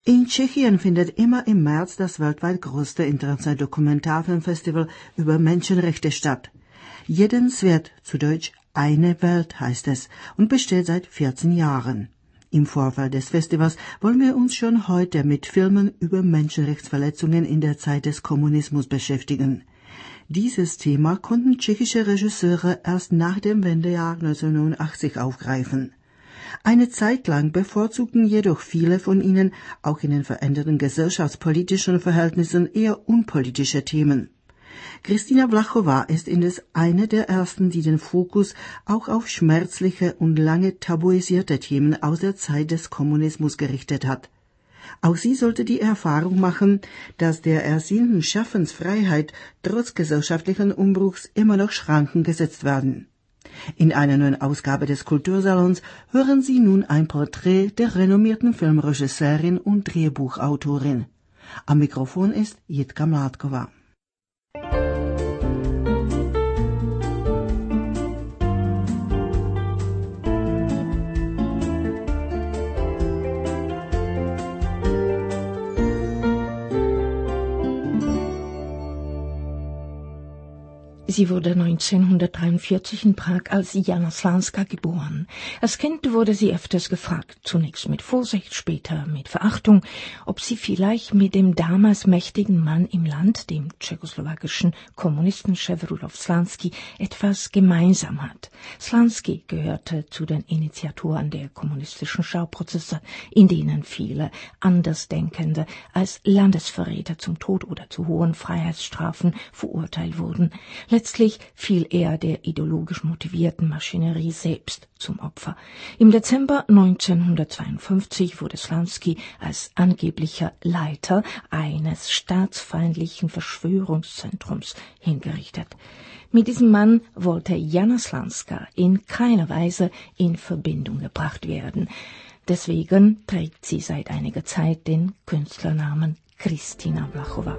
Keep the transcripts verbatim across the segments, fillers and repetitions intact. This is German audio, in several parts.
In Tschechien findet immer im März das weltweit größte internationale Dokumentarfilmfestival über Menschenrechte statt. Jedenswert, zu Deutsch Eine Welt heißt es, und besteht seit vierzehn Jahren. Im Vorfeld des Festivals wollen wir uns schon heute mit Filmen über Menschenrechtsverletzungen in der Zeit des Kommunismus beschäftigen. Dieses Thema konnten tschechische Regisseure erst nach dem Wendejahr neunzehnhundertneunundachtzig aufgreifen. Eine Zeit lang bevorzugten jedoch viele von ihnen, auch in den veränderten gesellschaftspolitischen Verhältnissen, eher unpolitische Themen. Kristina Vlachova ist indes eine der ersten, die den Fokus auch auf schmerzliche und lange tabuisierte Themen aus der Zeit des Kommunismus gerichtet hat. Auch sie sollte die Erfahrung machen, dass der ersehnten Schaffensfreiheit trotz gesellschaftlichen Umbruchs immer noch Schranken gesetzt werden. In einer neuen Ausgabe des Kultursalons hören Sie nun ein Porträt der renommierten Filmregisseurin und Drehbuchautorin. Am Mikrofon ist Jitka Mládková. Sie wurde neunzehnhundertdreiundvierzig in Prag als Jana Slanska geboren. Als Kind wurde sie öfters gefragt, zunächst mit Vorsicht, später mit Verachtung, ob sie vielleicht mit dem damals mächtigen Mann im Land, dem tschechoslowakischen Kommunistenchef Rudolf Slanský, etwas gemeinsam hat. Slanský gehörte zu den Initiatoren der kommunistischen Schauprozesse, in denen viele Andersdenkende als Landesverräter zum Tod oder zu hohen Freiheitsstrafen verurteilt wurden. Letztlich fiel er der ideologisch motivierten Maschinerie selbst zum Opfer. Im Dezember neunzehnhundertzweiundfünfzig wurde Slanský als angeblicher Leiter eines staatsfeindlichen Verschwörungszentrums hingerichtet. Mit diesem Mann wollte Jana Slanska in keiner Weise in Verbindung gebracht werden. Deswegen trägt sie seit einiger Zeit den Künstlernamen Kristina Vlachova.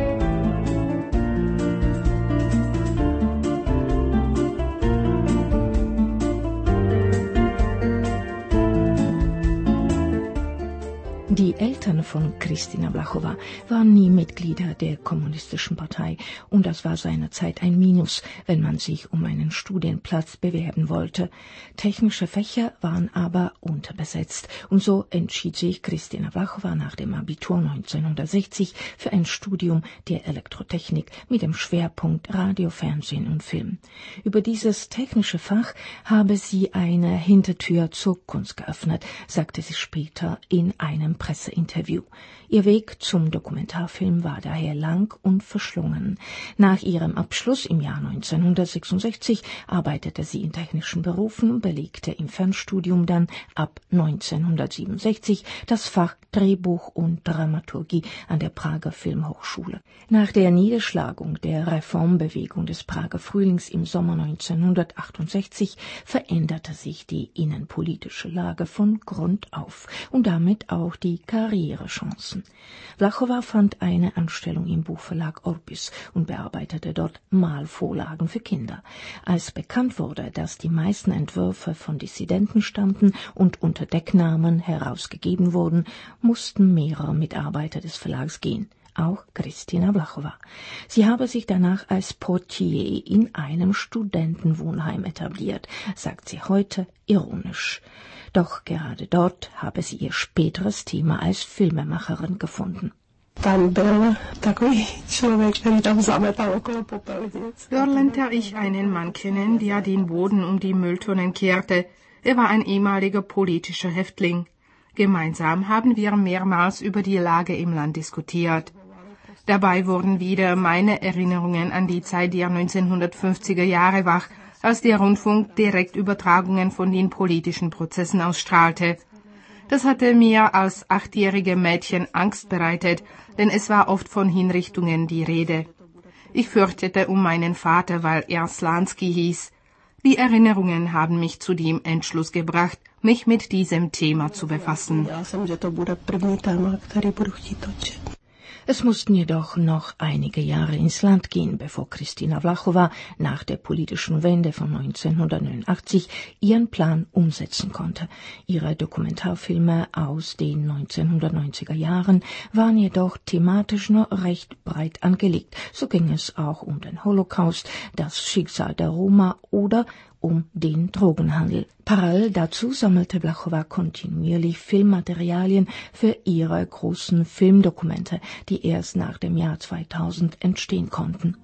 Die Eltern von Kristina Vlachova waren nie Mitglieder der Kommunistischen Partei und das war seinerzeit ein Minus, wenn man sich um einen Studienplatz bewerben wollte. Technische Fächer waren aber unterbesetzt und so entschied sich Kristina Vlachova nach dem Abitur neunzehnhundertsechzig für ein Studium der Elektrotechnik mit dem Schwerpunkt Radio, Fernsehen und Film. Über dieses technische Fach habe sie eine Hintertür zur Kunst geöffnet, sagte sie später in einem Presseinterview. Ihr Weg zum Dokumentarfilm war daher lang und verschlungen. Nach ihrem Abschluss im Jahr neunzehnhundertsechsundsechzig arbeitete sie in technischen Berufen, belegte im Fernstudium dann ab neunzehnhundertsiebenundsechzig das Fach Drehbuch und Dramaturgie an der Prager Filmhochschule. Nach der Niederschlagung der Reformbewegung des Prager Frühlings im Sommer neunzehnhundertachtundsechzig veränderte sich die innenpolitische Lage von Grund auf und damit auch die Karrierechancen. Vlachova fand eine Anstellung im Buchverlag Orbis und bearbeitete dort Malvorlagen für Kinder. Als bekannt wurde, dass die meisten Entwürfe von Dissidenten stammten und unter Decknamen herausgegeben wurden, mussten mehrere Mitarbeiter des Verlags gehen. Auch Kristina Vlachova. Sie habe sich danach als Portier in einem Studentenwohnheim etabliert, sagt sie heute ironisch. Doch gerade dort habe sie ihr späteres Thema als Filmemacherin gefunden. Dort lernte ich einen Mann kennen, der den Boden um die Mülltonnen kehrte. Er war ein ehemaliger politischer Häftling. Gemeinsam haben wir mehrmals über die Lage im Land diskutiert. Dabei wurden wieder meine Erinnerungen an die Zeit der neunzehnhundertfünfziger Jahre wach, als der Rundfunk Direktübertragungen von den politischen Prozessen ausstrahlte. Das hatte mir als achtjährige Mädchen Angst bereitet, denn es war oft von Hinrichtungen die Rede. Ich fürchtete um meinen Vater, weil er Slanský hieß. Die Erinnerungen haben mich zu dem Entschluss gebracht, mich mit diesem Thema zu befassen. Es mussten jedoch noch einige Jahre ins Land gehen, bevor Kristina Vlachova nach der politischen Wende von neunzehnhundertneunundachtzig ihren Plan umsetzen konnte. Ihre Dokumentarfilme aus den neunzehnhundertneunziger Jahren waren jedoch thematisch nur recht breit angelegt. So ging es auch um den Holocaust, das Schicksal der Roma oder um den Drogenhandel. Parallel dazu sammelte Vlachova kontinuierlich Filmmaterialien für ihre großen Filmdokumente, die erst nach dem Jahr zweitausend entstehen konnten.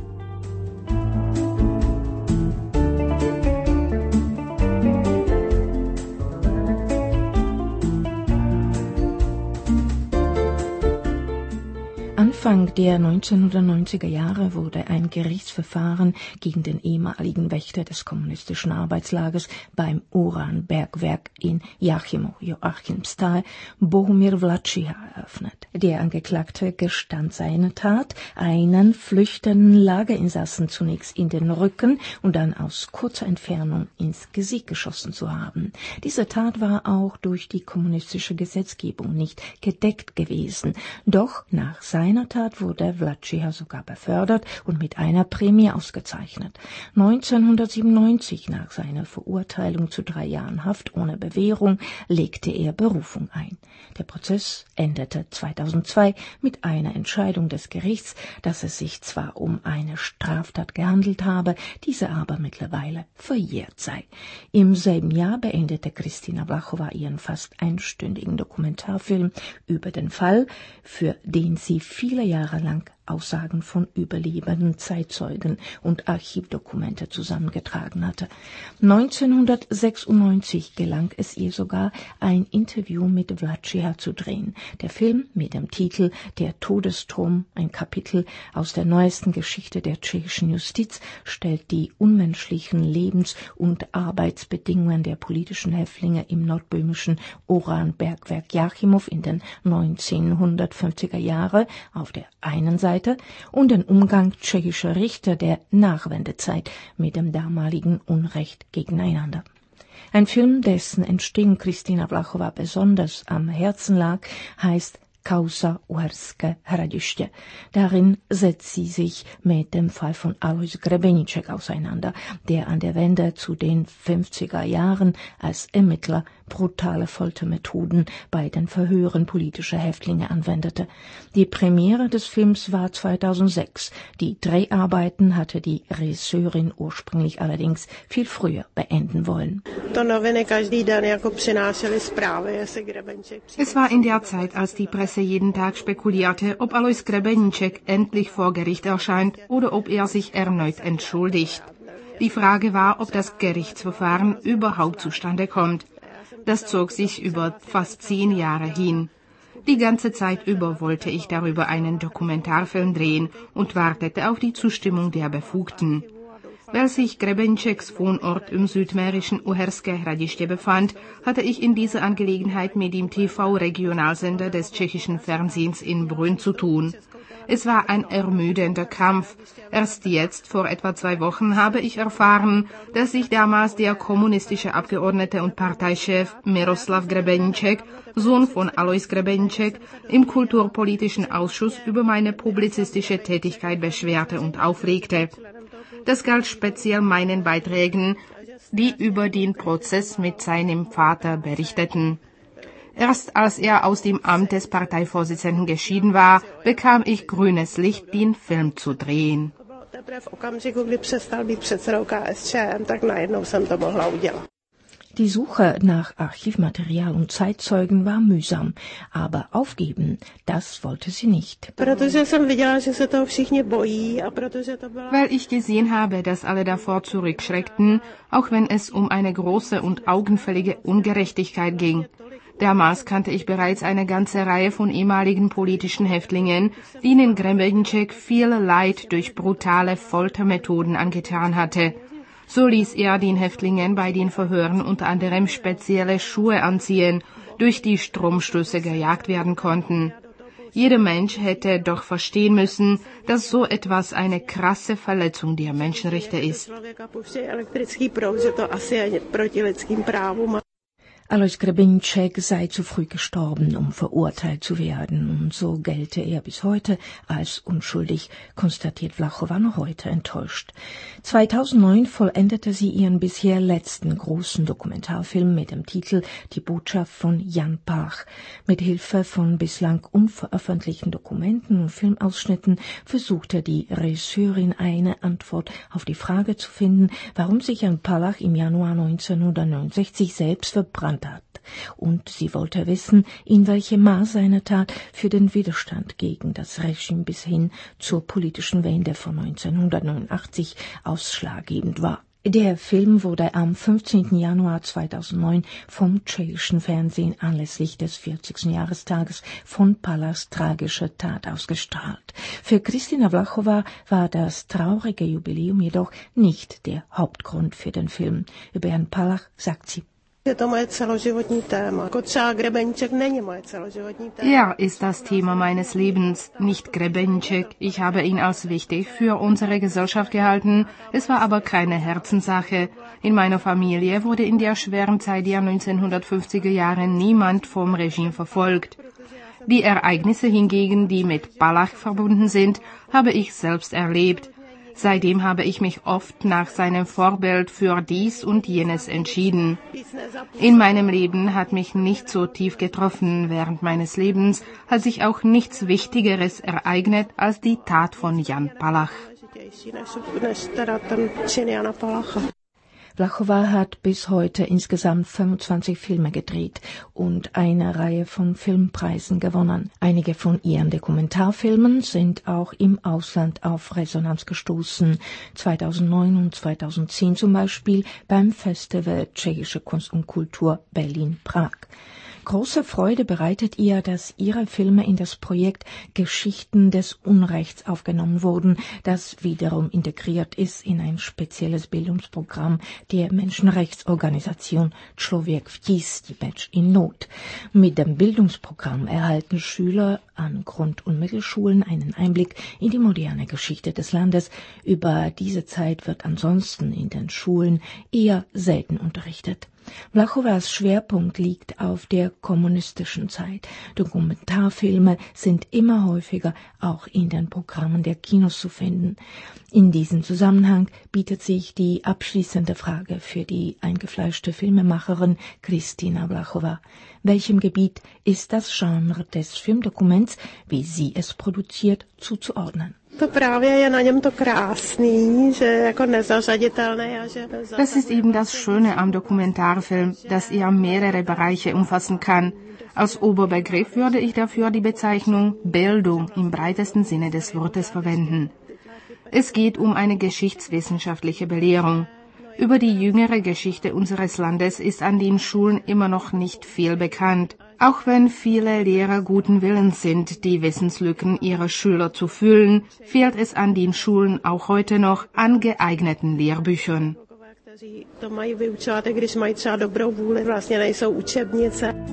Anfang der neunzehnhundertneunziger Jahre wurde ein Gerichtsverfahren gegen den ehemaligen Wächter des kommunistischen Arbeitslagers beim Uranbergwerk in Jáchymov, Joachimsthal, Bohumir Vlačiha, eröffnet. Der Angeklagte gestand seine Tat, einen flüchtenden Lagerinsassen zunächst in den Rücken und dann aus kurzer Entfernung ins Gesicht geschossen zu haben. Diese Tat war auch durch die kommunistische Gesetzgebung nicht gedeckt gewesen. Doch nach seiner Tat wurde Vlačiha sogar befördert und mit einer Prämie ausgezeichnet. neunzehnhundertsiebenundneunzig, nach seiner Verurteilung zu drei Jahren Haft ohne Bewährung, legte er Berufung ein. Der Prozess endete zweitausendzwei mit einer Entscheidung des Gerichts, dass es sich zwar um eine Straftat gehandelt habe, diese aber mittlerweile verjährt sei. Im selben Jahr beendete Kristina Vlachova ihren fast einstündigen Dokumentarfilm über den Fall, für den sie viele Jahre lang Aussagen von Überlebenden, Zeitzeugen und Archivdokumente zusammengetragen hatte. neunzehnhundertsechsundneunzig gelang es ihr sogar, ein Interview mit Vlačiha zu drehen. Der Film mit dem Titel Der Todesstrom, ein Kapitel aus der neuesten Geschichte der tschechischen Justiz, stellt die unmenschlichen Lebens- und Arbeitsbedingungen der politischen Häftlinge im nordböhmischen Uranbergwerk Jáchymov in den neunzehnhundertfünfziger Jahren auf der einen Seite und den Umgang tschechischer Richter der Nachwendezeit mit dem damaligen Unrecht gegeneinander. Ein Film, dessen Entstehung Kristina Vlachova besonders am Herzen lag, heißt Kauza Uherské Hradiště. Darin setzt sie sich mit dem Fall von Alois Grebeníček auseinander, der an der Wende zu den fünfziger Jahren als Ermittler brutale Foltermethoden bei den Verhören politischer Häftlinge anwendete. Die Premiere des Films war zweitausendsechs. Die Dreharbeiten hatte die Regisseurin ursprünglich allerdings viel früher beenden wollen. Es war in der Zeit, als die Presse jeden Tag spekulierte, ob Alois Grebeníček endlich vor Gericht erscheint oder ob er sich erneut entschuldigt. Die Frage war, ob das Gerichtsverfahren überhaupt zustande kommt. Das zog sich über fast zehn Jahre hin. Die ganze Zeit über wollte ich darüber einen Dokumentarfilm drehen und wartete auf die Zustimmung der Befugten. Weil sich Grebeníčeks Wohnort im südmährischen Uherské Hradiště befand, hatte ich in dieser Angelegenheit mit dem T V-Regionalsender des tschechischen Fernsehens in Brünn zu tun. Es war ein ermüdender Kampf. Erst jetzt, vor etwa zwei Wochen, habe ich erfahren, dass sich damals der kommunistische Abgeordnete und Parteichef Miroslav Grebeníček, Sohn von Alois Grebeníček, im Kulturpolitischen Ausschuss über meine publizistische Tätigkeit beschwerte und aufregte. Das galt speziell meinen Beiträgen, die über den Prozess mit seinem Vater berichteten. Erst als er aus dem Amt des Parteivorsitzenden geschieden war, bekam ich grünes Licht, den Film zu drehen. Die Suche nach Archivmaterial und Zeitzeugen war mühsam, aber aufgeben, das wollte sie nicht. Weil ich gesehen habe, dass alle davor zurückschreckten, auch wenn es um eine große und augenfällige Ungerechtigkeit ging. Damals kannte ich bereits eine ganze Reihe von ehemaligen politischen Häftlingen, denen Grebeníček viel Leid durch brutale Foltermethoden angetan hatte. So ließ er den Häftlingen bei den Verhören unter anderem spezielle Schuhe anziehen, durch die Stromstöße gejagt werden konnten. Jeder Mensch hätte doch verstehen müssen, dass so etwas eine krasse Verletzung der Menschenrechte ist. Alois Grebenšek sei zu früh gestorben, um verurteilt zu werden, und so gelte er bis heute als unschuldig, konstatiert Vlachova noch heute enttäuscht. zweitausendneun vollendete sie ihren bisher letzten großen Dokumentarfilm mit dem Titel Die Botschaft von Jan Palach. Mit Hilfe von bislang unveröffentlichten Dokumenten und Filmausschnitten versuchte die Regisseurin eine Antwort auf die Frage zu finden, warum sich Jan Palach im Januar neunzehnhundertneunundsechzig selbst verbrannt hat. Und sie wollte wissen, in welchem Maß seine Tat für den Widerstand gegen das Regime bis hin zur politischen Wende von neunzehnhundertneunundachtzig ausschlaggebend war. Der Film wurde am fünfzehnten Januar zweitausendneun vom tschechischen Fernsehen anlässlich des vierzigsten Jahrestages von Palachs tragischer Tat ausgestrahlt. Für Kristina Vlachova war das traurige Jubiläum jedoch nicht der Hauptgrund für den Film. Über Jan Palach sagt sie: Er ist das Thema meines Lebens, nicht Grebenšek. Ich habe ihn als wichtig für unsere Gesellschaft gehalten. Es war aber keine Herzenssache. In meiner Familie wurde in der schweren Zeit der neunzehnhundertfünfziger Jahre niemand vom Regime verfolgt. Die Ereignisse hingegen, die mit Palach verbunden sind, habe ich selbst erlebt. Seitdem habe ich mich oft nach seinem Vorbild für dies und jenes entschieden. In meinem Leben hat mich nicht so tief getroffen während meines Lebens, hat sich auch nichts Wichtigeres ereignet als die Tat von Jan Palach. Vlachova hat bis heute insgesamt fünfundzwanzig Filme gedreht und eine Reihe von Filmpreisen gewonnen. Einige von ihren Dokumentarfilmen sind auch im Ausland auf Resonanz gestoßen. zweitausendneun und zweitausendzehn zum Beispiel beim Festival Tschechische Kunst und Kultur Berlin-Prag. Große Freude bereitet ihr, dass ihre Filme in das Projekt Geschichten des Unrechts aufgenommen wurden, das wiederum integriert ist in ein spezielles Bildungsprogramm der Menschenrechtsorganisation Člověk v tísni, Mensch in Not. Mit dem Bildungsprogramm erhalten Schüler an Grund- und Mittelschulen einen Einblick in die moderne Geschichte des Landes. Über diese Zeit wird ansonsten in den Schulen eher selten unterrichtet. Vlachovas Schwerpunkt liegt auf der kommunistischen Zeit. Dokumentarfilme sind immer häufiger auch in den Programmen der Kinos zu finden. In diesem Zusammenhang bietet sich die abschließende Frage für die eingefleischte Filmemacherin Kristina Vlachova. Welchem Gebiet ist das Genre des Filmdokuments, wie sie es produziert, zuzuordnen? Das ist eben das Schöne am Dokumentarfilm, dass er mehrere Bereiche umfassen kann. Als Oberbegriff würde ich dafür die Bezeichnung Bildung im breitesten Sinne des Wortes verwenden. Es geht um eine geschichtswissenschaftliche Belehrung. Über die jüngere Geschichte unseres Landes ist an den Schulen immer noch nicht viel bekannt. Auch wenn viele Lehrer guten Willens sind, die Wissenslücken ihrer Schüler zu füllen, fehlt es an den Schulen auch heute noch an geeigneten Lehrbüchern.